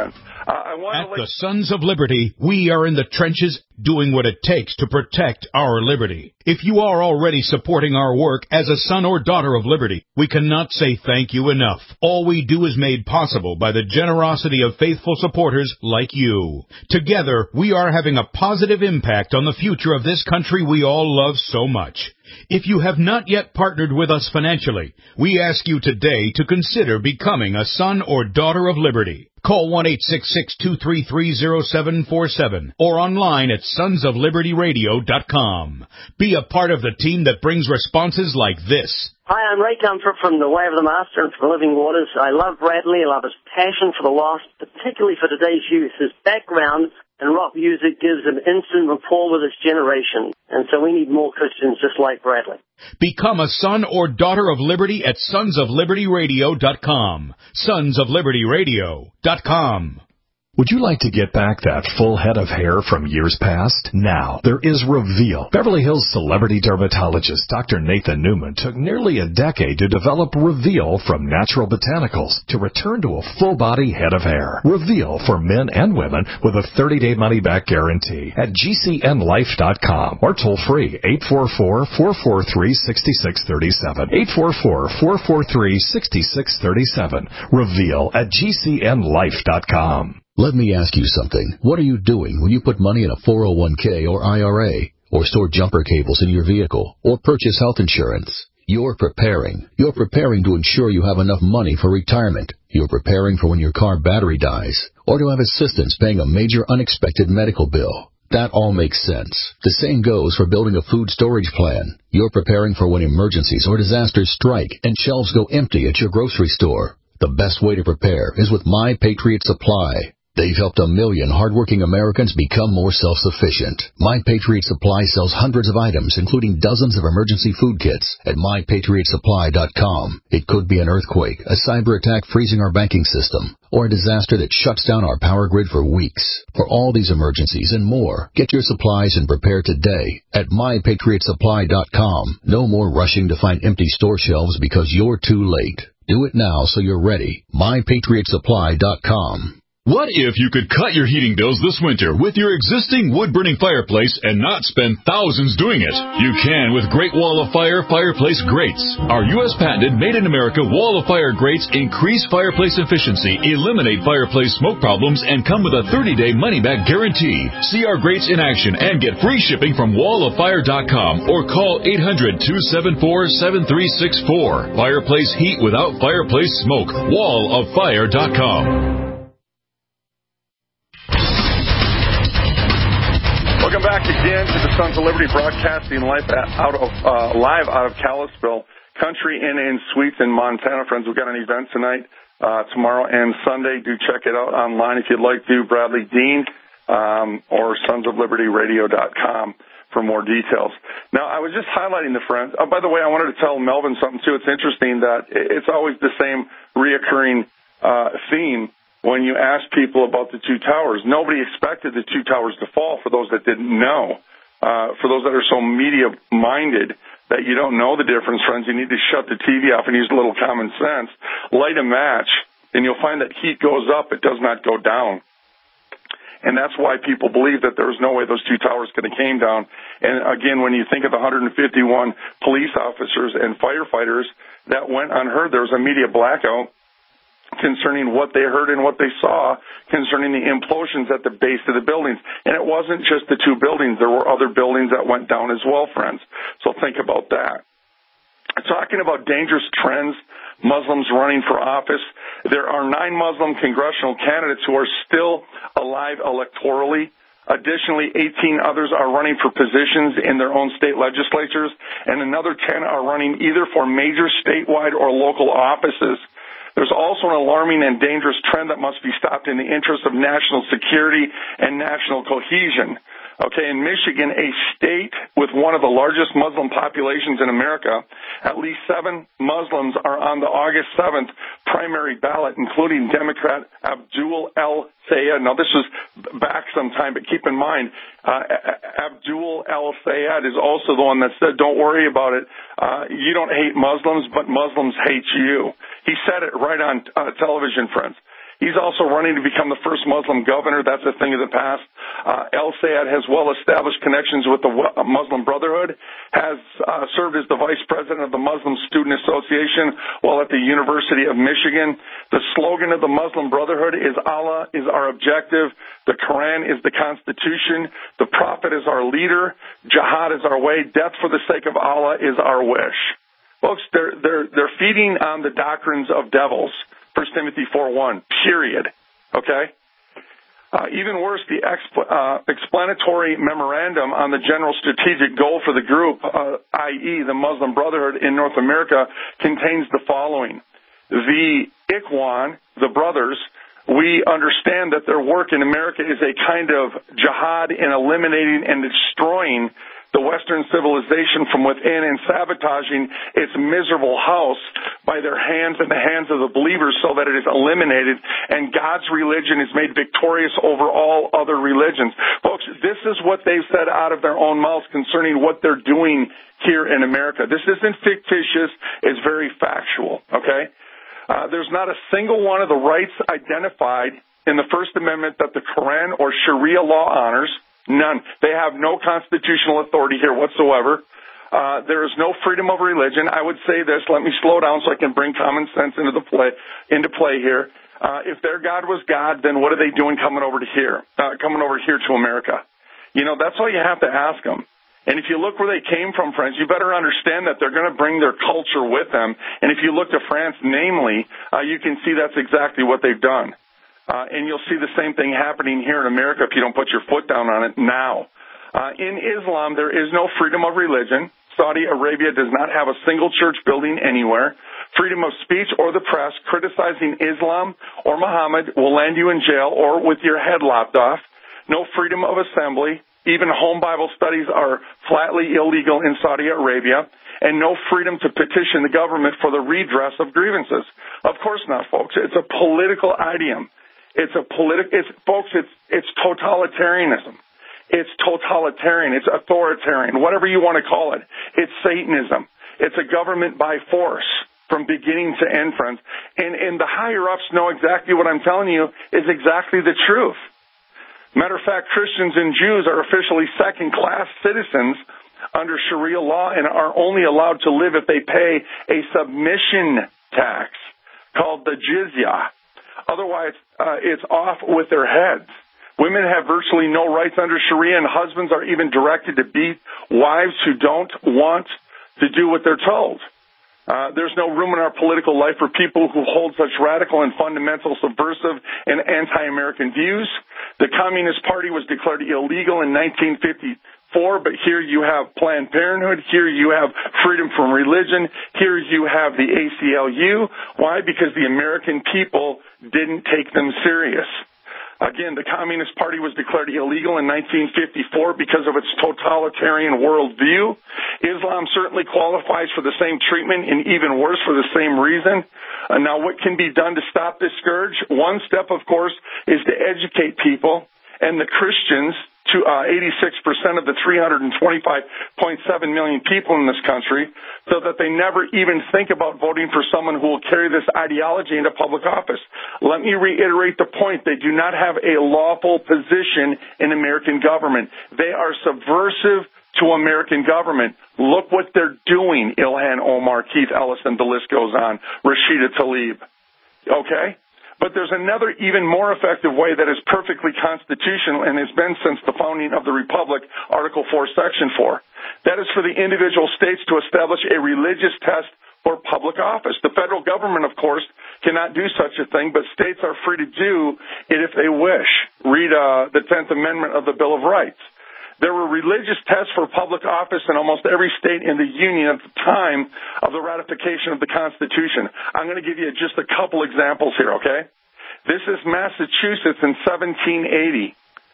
Uh, I want At to the Sons of Liberty, we are in the trenches doing what it takes to protect our liberty. If you are already supporting our work as a son or daughter of liberty, we cannot say thank you enough. All we do is made possible by the generosity of faithful supporters like you. Together, we are having a positive impact on the future of this country we all love so much. If you have not yet partnered with us financially, we ask you today to consider becoming a son or daughter of liberty. Call one eight six six, two three three, zero seven four seven or online at sons of liberty radio dot com. Be a part of the team that brings responses like this. Hi, I'm Ray Comfort from The Way of the Master and from Living Waters. I love Bradley. I love his passion for the lost, particularly for today's youth. His background in rock music gives an instant rapport with his generation. And so we need more Christians just like Bradley. Become a son or daughter of liberty at sons of liberty radio dot com. sons of liberty radio dot com. Would you like to get back that full head of hair from years past? Now, there is Reveal. Beverly Hills celebrity dermatologist Doctor Nathan Newman took nearly a decade to develop Reveal from natural botanicals to return to a full-body head of hair. Reveal for men and women with a thirty-day money-back guarantee at G C N life dot com or toll-free eight four four, four four three, six six three seven. eight four four, four four three, six six three seven. Reveal at G C N life dot com. Let me ask you something. What are you doing when you put money in a four oh one k or I R A, or store jumper cables in your vehicle, or purchase health insurance? You're preparing. You're preparing to ensure you have enough money for retirement. You're preparing for when your car battery dies, or to have assistance paying a major unexpected medical bill. That all makes sense. The same goes for building a food storage plan. You're preparing for when emergencies or disasters strike and shelves go empty at your grocery store. The best way to prepare is with My Patriot Supply. They've helped a million hardworking Americans become more self-sufficient. My Patriot Supply sells hundreds of items, including dozens of emergency food kits, at my patriot supply dot com. It could be an earthquake, a cyber attack freezing our banking system, or a disaster that shuts down our power grid for weeks. For all these emergencies and more, get your supplies and prepare today at my patriot supply dot com. No more rushing to find empty store shelves because you're too late. Do it now so you're ready. my patriot supply dot com. What if you could cut your heating bills this winter with your existing wood-burning fireplace and not spend thousands doing it? You can with Great Wall of Fire Fireplace Grates. Our U S patented made-in-America Wall of Fire grates increase fireplace efficiency, eliminate fireplace smoke problems, and come with a thirty-day money-back guarantee. See our grates in action and get free shipping from wall of fire dot com or call eight hundred, two seven four, seven three six four. Fireplace heat without fireplace smoke. wall of fire dot com. Welcome back again to the Sons of Liberty, broadcasting live out of uh, live out of Kalispell, Country Inn and Suites in Montana. Friends, we've got an event tonight, uh, tomorrow and Sunday. Do check it out online if you'd like to. Bradley Dean um, or sons of liberty radio dot com for more details. Now, I was just highlighting the friends. Oh, by the way, I wanted to tell Melvin something too. It's interesting that it's always the same reoccurring uh, theme. When you ask people about the two towers, nobody expected the two towers to fall, for those that didn't know. Uh, for those that are so media-minded that you don't know the difference, friends, you need to shut the T V off and use a little common sense. Light a match, and you'll find that heat goes up. It does not go down. And that's why people believe that there was no way those two towers could have came down. And, again, when you think of the one hundred fifty-one police officers and firefighters that went unheard, there was a media blackout concerning what they heard and what they saw concerning the implosions at the base of the buildings. And it wasn't just the two buildings. There were other buildings that went down as well, friends. So think about that. Talking about dangerous trends, Muslims running for office, there are nine Muslim congressional candidates who are still alive electorally. Additionally, eighteen others are running for positions in their own state legislatures, and another ten are running either for major statewide or local offices. There's also an alarming and dangerous trend that must be stopped in the interest of national security and national cohesion. Okay, in Michigan, a state with one of the largest Muslim populations in America, at least seven Muslims are on the August seventh primary ballot, including Democrat Abdul El-Sayed. Now, this was back some time, but keep in mind, uh, Abdul El-Sayed is also the one that said, don't worry about it. Uh, you don't hate Muslims, but Muslims hate you. He said it right on uh, television, friends. He's also running to become the first Muslim governor. That's a thing of the past. Uh, El Sayed has well-established connections with the Muslim Brotherhood, has uh, served as the vice president of the Muslim Student Association while at the University of Michigan. The slogan of the Muslim Brotherhood is Allah is our objective. The Quran is the Constitution. The Prophet is our leader. Jihad is our way. Death for the sake of Allah is our wish. Folks, they're, they're, they're feeding on the doctrines of devils. First Timothy four one, period. Okay? Uh, even worse, the expl- uh, explanatory memorandum on the general strategic goal for the group, uh, that is the Muslim Brotherhood in North America, contains the following. The Ikhwan, the brothers, we understand that their work in America is a kind of jihad in eliminating and destroying the Western civilization from within and sabotaging its miserable house by their hands and the hands of the believers so that it is eliminated and God's religion is made victorious over all other religions. Folks, this is what they've said out of their own mouths concerning what they're doing here in America. This isn't fictitious. It's very factual, okay? Uh, there's not a single one of the rights identified in the First Amendment that the Quran or Sharia law honors. None. They have no constitutional authority here whatsoever. Uh, there is no freedom of religion. I would say this. Let me slow down so I can bring common sense into the play into play here. Uh, if their God was God, then what are they doing coming over to here? Uh, coming over here to America? You know, that's all you have to ask them. And if you look where they came from, friends, you better understand that they're going to bring their culture with them. And if you look to France, namely, uh, you can see that's exactly what they've done. Uh, and you'll see the same thing happening here in America if you don't put your foot down on it now. Uh, in Islam, there is no freedom of religion. Saudi Arabia does not have a single church building anywhere. Freedom of speech or the press criticizing Islam or Muhammad will land you in jail or with your head lopped off. No freedom of assembly. Even home Bible studies are flatly illegal in Saudi Arabia. And no freedom to petition the government for the redress of grievances. Of course not, folks. It's a political idiom. It's a politic. It's folks. It's it's totalitarianism. It's totalitarian. It's authoritarian. Whatever you want to call it. It's Satanism. It's a government by force from beginning to end, friends. And and the higher ups know exactly what I'm telling you is exactly the truth. Matter of fact, Christians and Jews are officially second-class citizens under Sharia law and are only allowed to live if they pay a submission tax called the jizya. Otherwise, uh, it's off with their heads. Women have virtually no rights under Sharia, and husbands are even directed to beat wives who don't want to do what they're told. Uh, there's no room in our political life for people who hold such radical and fundamental, subversive, and anti-American views. The Communist Party was declared illegal in nineteen fifty-four, but here you have Planned Parenthood. Here you have freedom from religion. Here you have the A C L U. Why? Because the American people didn't take them serious. Again, the Communist Party was declared illegal in nineteen fifty-four because of its totalitarian worldview. Islam certainly qualifies for the same treatment and even worse for the same reason. Uh, now, what can be done to stop this scourge? One step, of course, is to educate people and the Christians to uh, eighty-six percent of the three hundred twenty-five point seven million people in this country so that they never even think about voting for someone who will carry this ideology into public office. Let me reiterate the point. They do not have a lawful position in American government. They are subversive to American government. Look what they're doing, Ilhan Omar, Keith Ellison, the list goes on, Rashida Tlaib. Okay? But there's another even more effective way that is perfectly constitutional and has been since the founding of the Republic, Article four, Section four. That is for the individual states to establish a religious test for public office. The federal government, of course, cannot do such a thing, but states are free to do it if they wish. Read uh, the tenth Amendment of the Bill of Rights. There were religious tests for public office in almost every state in the Union at the time of the ratification of the Constitution. I'm going to give you just a couple examples here, okay? This is Massachusetts in seventeen eighty.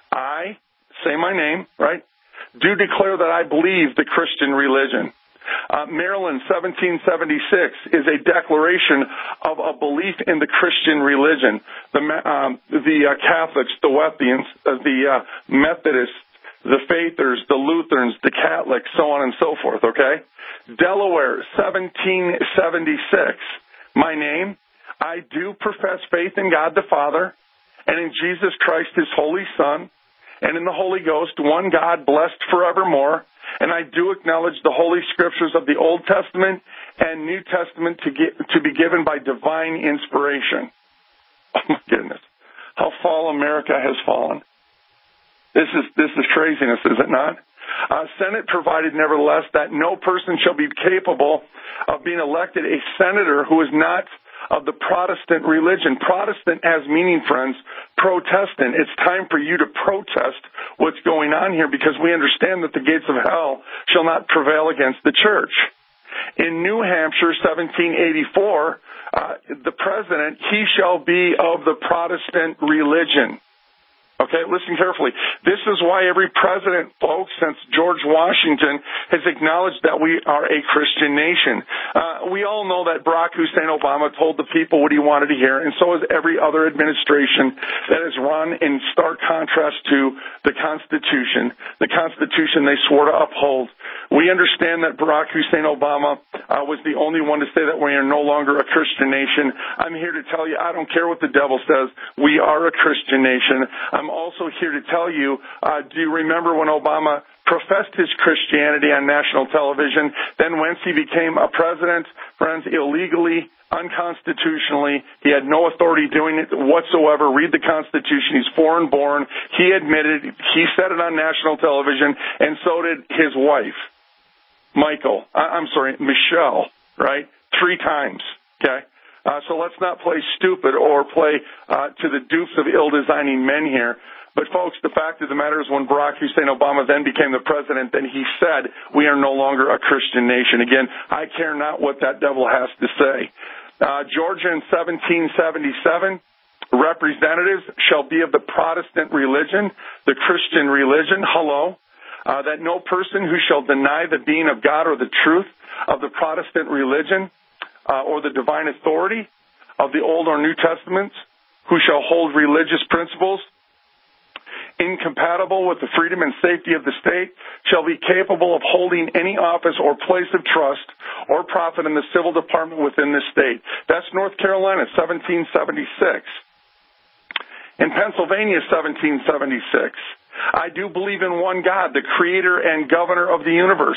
I, say my name, right, do declare that I believe the Christian religion. Uh, Maryland, seventeen seventy-six, is a declaration of a belief in the Christian religion. The, um, the uh, Catholics, the Wesleyians, uh, the uh, Methodists, the Faithers, the Lutherans, the Catholics, so on and so forth, okay? Delaware, seventeen seventy-six. My name, I do profess faith in God the Father and in Jesus Christ, his holy Son, and in the Holy Ghost, one God, blessed forevermore. And I do acknowledge the Holy Scriptures of the Old Testament and New Testament to, get, to be given by divine inspiration. Oh, my goodness. How fall America has fallen. This is, this is craziness, is it not? Uh, Senate provided, nevertheless, that no person shall be capable of being elected a senator who is not of the Protestant religion. Protestant has meaning, friends, Protestant. It's time for you to protest what's going on here, because we understand that the gates of hell shall not prevail against the church. In New Hampshire, seventeen eighty-four, uh, the president, he shall be of the Protestant religion. Okay, listen carefully. This is why every president, folks, since George Washington, has acknowledged that we are a Christian nation. Uh, we all know that Barack Hussein Obama told the people what he wanted to hear, and so has every other administration that has run in stark contrast to the Constitution, the Constitution they swore to uphold. We understand that Barack Hussein Obama uh, was the only one to say that we are no longer a Christian nation. I'm here to tell you, I don't care what the devil says, we are a Christian nation. I'm also here to tell you, uh, do you remember when Obama professed his Christianity on national television? Then once he became a president, friends, illegally, unconstitutionally, he had no authority doing it whatsoever. Read the Constitution. He's foreign born. He admitted, he said it on national television, and so did his wife, Michael. I'm sorry, Michelle, right? Three times, okay? Uh, so let's not play stupid or play uh, to the dupes of ill-designing men here. But, folks, the fact of the matter is when Barack Hussein Obama then became the president, then he said we are no longer a Christian nation. Again, I care not what that devil has to say. Uh, Georgia in seventeen seventy-seven, representatives shall be of the Protestant religion, the Christian religion. Hello. Uh, that no person who shall deny the being of God or the truth of the Protestant religion Uh, or the divine authority of the Old or New Testaments, who shall hold religious principles incompatible with the freedom and safety of the state, shall be capable of holding any office or place of trust or profit in the civil department within the state. That's North Carolina, seventeen seventy-six. In Pennsylvania, seventeen seventy-six. I do believe in one God, the creator and governor of the universe,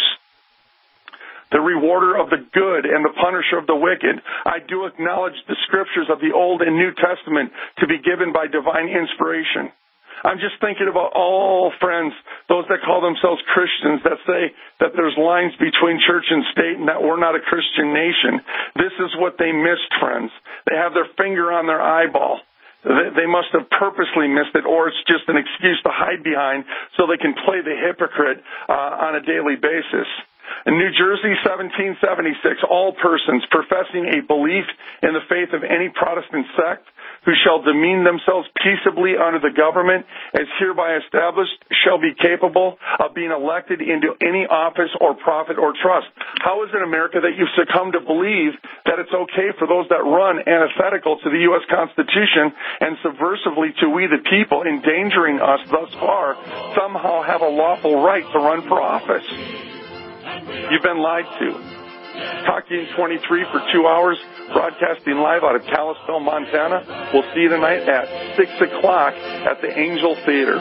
the rewarder of the good and the punisher of the wicked. I do acknowledge the scriptures of the Old and New Testament to be given by divine inspiration. I'm just thinking about all friends, those that call themselves Christians, that say that there's lines between church and state and that we're not a Christian nation. This is what they missed, friends. They have their finger on their eyeball. They must have purposely missed it, or it's just an excuse to hide behind so they can play the hypocrite uh, on a daily basis. In New Jersey, seventeen seventy-six, all persons professing a belief in the faith of any Protestant sect who shall demean themselves peaceably under the government as hereby established shall be capable of being elected into any office or profit or trust. How is it, America, that you've succumbed to believe that it's okay for those that run antithetical to the U S Constitution and subversively to we the people, endangering us thus far, somehow have a lawful right to run for office? You've been lied to. Talk to you in twenty-three for two hours, broadcasting live out of Kalispell, Montana. We'll see you tonight at six o'clock at the Angel Theater.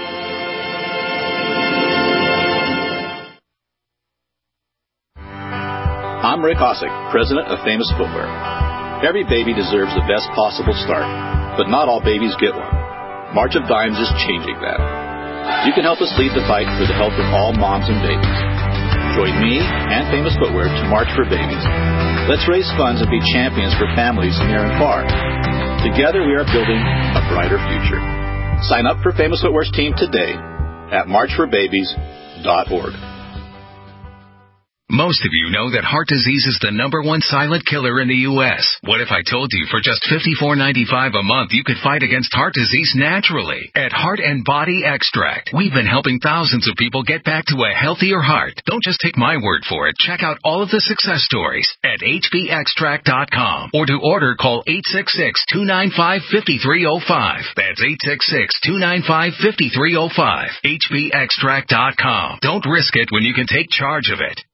I'm Rick Osick, president of Famous Footwear. Every baby deserves the best possible start, but not all babies get one. March of Dimes is changing that. You can help us lead the fight for the health of all moms and babies. Join me and Famous Footwear to March for Babies. Let's raise funds and be champions for families near and far. Together we are building a brighter future. Sign up for Famous Footwear's team today at march for babies dot org. Most of you know that heart disease is the number one silent killer in the U S What if I told you for just fifty-four ninety-five a month you could fight against heart disease naturally? At Heart and Body Extract, we've been helping thousands of people get back to a healthier heart. Don't just take my word for it. Check out all of the success stories at h b extract dot com, or to order, call eight six six, two nine five, five three zero five. That's eight six six, two nine five, five three zero five. h b extract dot com. Don't risk it when you can take charge of it.